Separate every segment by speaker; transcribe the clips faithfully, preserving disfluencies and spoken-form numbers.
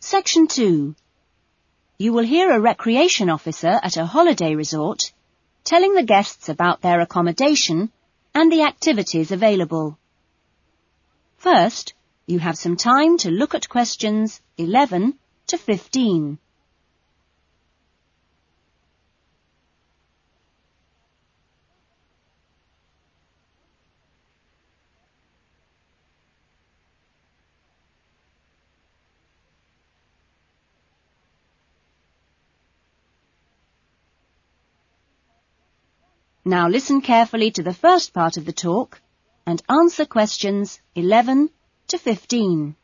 Speaker 1: Section two. You will hear a recreation officer at a holiday resort telling the guests about their accommodation and the activities available. First, you have some time to look at questions eleven to fifteen. Now listen carefully to the first part of the talk and answer questions eleven to fifteen.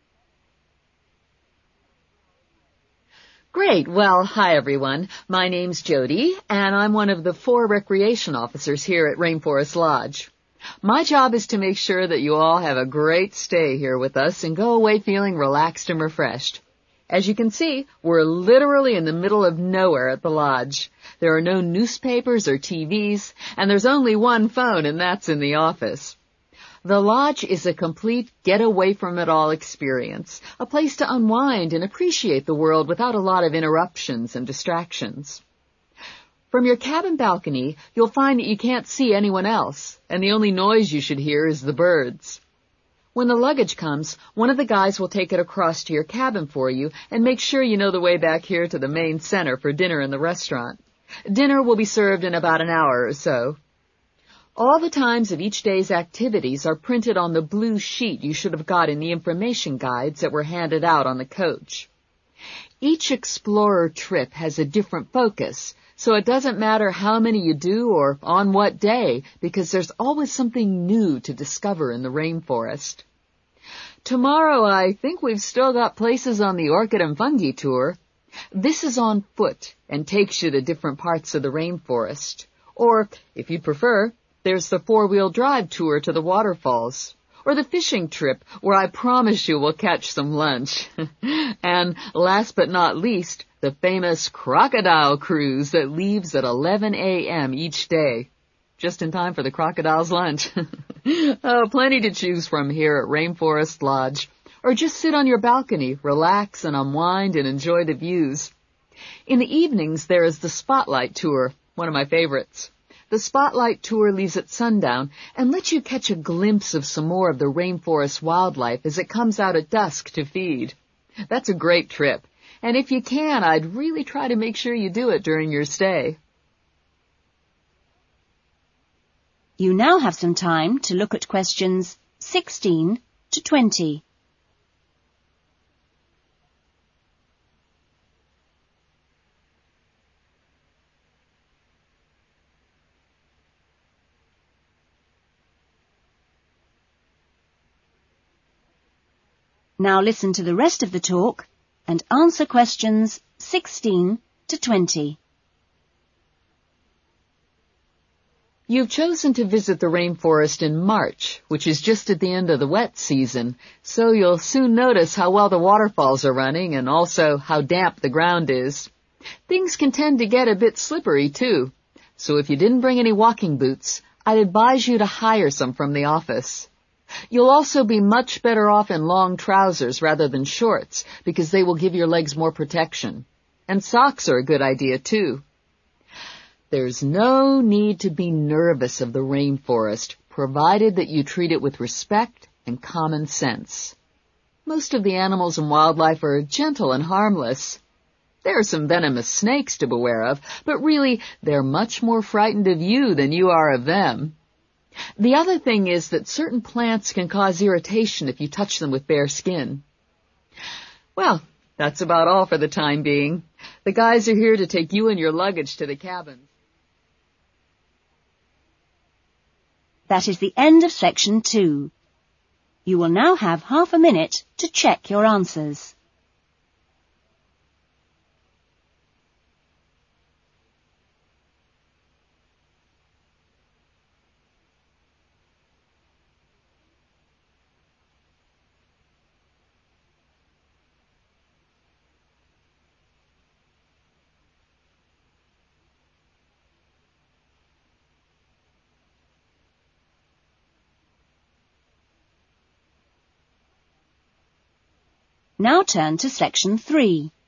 Speaker 2: Great. Well, hi everyone. My name's Jody, and I'm one of the four recreation officers here at Rainforest Lodge. My job is to make sure that you all have a great stay here with us and go away feeling relaxed and refreshed. As you can see, we're literally in the middle of nowhere at the lodge. There are no newspapers or T Vs, and there's only one phone, and that's in the office. The lodge is a complete get-away-from-it-all experience, a place to unwind and appreciate the world without a lot of interruptions and distractions. From your cabin balcony, you'll find that you can't see anyone else, and the only noise you should hear is the birds. When the luggage comes, one of the guys will take it across to your cabin for you and make sure you know the way back here to the main center for dinner in the restaurant. Dinner will be served in about an hour or so. All the times of each day's activities are printed on the blue sheet you should have got in the information guides that were handed out on the coach. Each explorer trip has a different focus, so it doesn't matter how many you do or on what day, because there's always something new to discover in the rainforest. Tomorrow, I think we've still got places on the Orchid and Fungi tour. This is on foot and takes you to different parts of the rainforest. Or, if you prefer, there's the four-wheel drive tour to the waterfalls. Or the fishing trip, where I promise you we'll catch some lunch. And last but not least, the famous crocodile cruise that leaves at eleven a.m. each day. Just in time for the crocodile's lunch. Oh, plenty to choose from here at Rainforest Lodge. Or just sit on your balcony, relax and unwind and enjoy the views. In the evenings, there is the Spotlight Tour, one of my favorites. The Spotlight Tour leaves at sundown and lets you catch a glimpse of some more of the rainforest wildlife as it comes out at dusk to feed. That's a great trip, and if you can, I'd really try to make sure you do it during your stay.
Speaker 1: You now have some time to look at questions sixteen to twenty. Now listen to the rest of the talk and answer questions sixteen to twenty.
Speaker 2: You've chosen to visit the rainforest in March, which is just at the end of the wet season, so you'll soon notice how well the waterfalls are running and also how damp the ground is. Things can tend to get a bit slippery, too, so if you didn't bring any walking boots, I'd advise you to hire some from the office. You'll also be much better off in long trousers rather than shorts because they will give your legs more protection. And socks are a good idea, too. There's no need to be nervous of the rainforest, provided that you treat it with respect and common sense. Most of the animals and wildlife are gentle and harmless. There are some venomous snakes to beware of, but really, they're much more frightened of you than you are of them. The other thing is that certain plants can cause irritation if you touch them with bare skin. Well, that's about all for the time being. The guys are here to take you and your luggage to the cabin.
Speaker 1: That is the end of section two. You will now have half a minute to check your answers. Now turn to Section three.